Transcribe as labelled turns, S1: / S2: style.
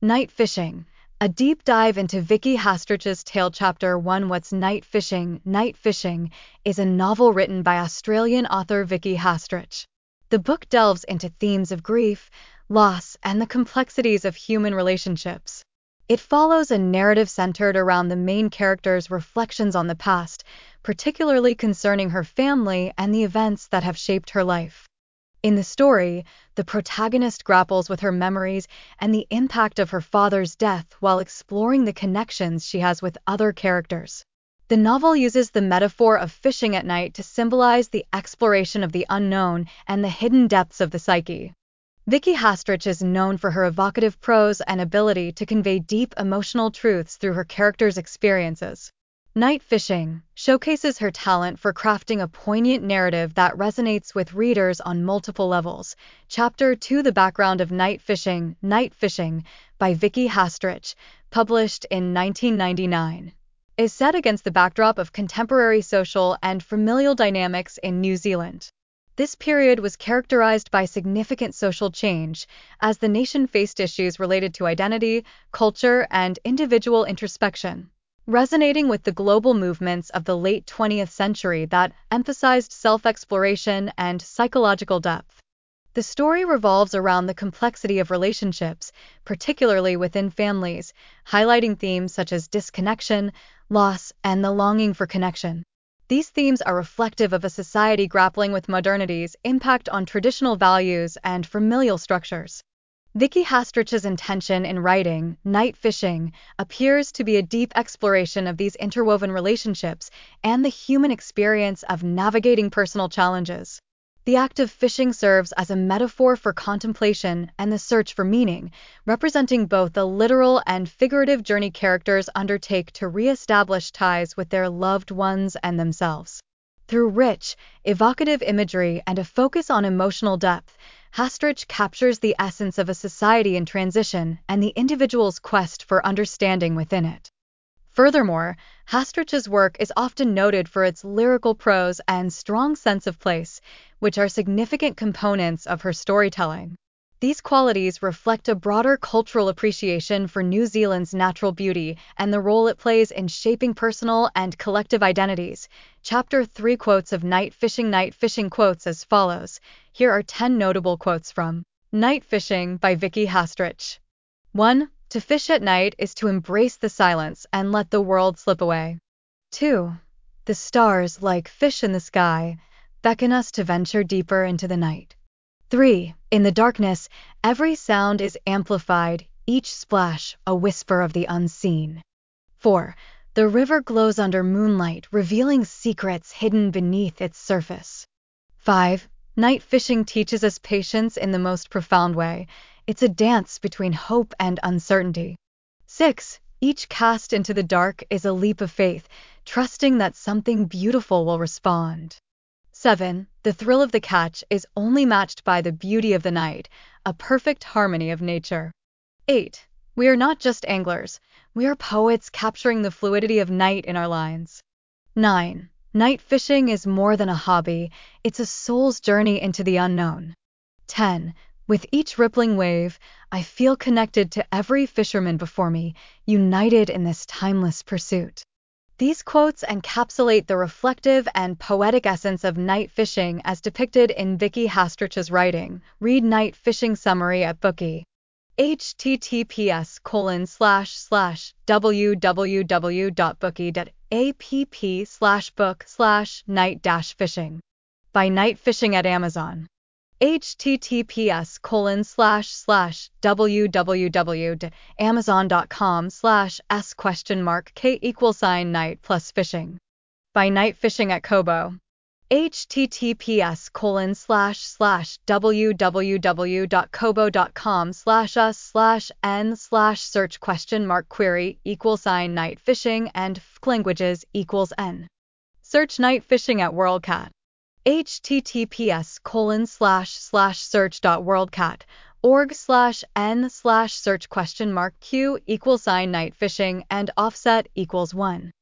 S1: Night Fishing. A deep dive into Vicky Hastrich's tale. Chapter 1. What's night fishing? Night Fishing is a novel written by Australian author Vicky Hastrich. The book delves into themes of grief, loss, and the complexities of human relationships. It follows a narrative centered around the main character's reflections on the past, particularly concerning her family and the events that have shaped her life. In the story, the protagonist grapples with her memories and the impact of her father's death while exploring the connections she has with other characters. The novel uses the metaphor of fishing at night to symbolize the exploration of the unknown and the hidden depths of the psyche. Vicky Hastrich is known for her evocative prose and ability to convey deep emotional truths through her characters' experiences. Night Fishing showcases her talent for crafting a poignant narrative that resonates with readers on multiple levels. Chapter 2. The background of Night Fishing. Night Fishing, by Vicky Hastrich, published in 1999, is set against the backdrop of contemporary social and familial dynamics in New Zealand. This period was characterized by significant social change, as the nation faced issues related to identity, culture, and individual introspection, resonating with the global movements of the late 20th century that emphasized self-exploration and psychological depth. The story revolves around the complexity of relationships, particularly within families, highlighting themes such as disconnection, loss, and the longing for connection. These themes are reflective of a society grappling with modernity's impact on traditional values and familial structures. Vicky Hastrich's intention in writing Night Fishing appears to be a deep exploration of these interwoven relationships and the human experience of navigating personal challenges. The act of fishing serves as a metaphor for contemplation and the search for meaning, representing both the literal and figurative journey characters undertake to re-establish ties with their loved ones and themselves. Through rich, evocative imagery and a focus on emotional depth, Hastrich captures the essence of a society in transition and the individual's quest for understanding within it. Furthermore, Hastrich's work is often noted for its lyrical prose and strong sense of place, which are significant components of her storytelling. These qualities reflect a broader cultural appreciation for New Zealand's natural beauty and the role it plays in shaping personal and collective identities. Chapter 3. Quotes of Night Fishing. Night Fishing quotes as follows. Here are 10 notable quotes from Night Fishing by Vicky Hastrich. 1. To fish at night is to embrace the silence and let the world slip away. 2. The stars, like fish in the sky, beckon us to venture deeper into the night. 3. In the darkness, every sound is amplified, each splash a whisper of the unseen. 4. The river glows under moonlight, revealing secrets hidden beneath its surface. 5. Night fishing teaches us patience in the most profound way. It's a dance between hope and uncertainty. 6. Each cast into the dark is a leap of faith, trusting that something beautiful will respond. 7. The thrill of the catch is only matched by the beauty of the night, a perfect harmony of nature. 8. We are not just anglers, we are poets capturing the fluidity of night in our lines. 9. Night fishing is more than a hobby, it's a soul's journey into the unknown. 10. With each rippling wave, I feel connected to every fisherman before me, united in this timeless pursuit. These quotes encapsulate the reflective and poetic essence of night fishing as depicted in Vicky Hastrich's writing. Read Night Fishing summary at Bookie. https://www.bookie.app/book/night-fishing. By Night Fishing at Amazon. https://www.amazon.com/s?k=night+fishing. By Night Fishing at Kobo. https://www.kobo.com/n/search?query=night-fishing and languages=n. Search Night Fishing at WorldCat. https://search.worldcat.org/n/search?q=night fishing and offset=1.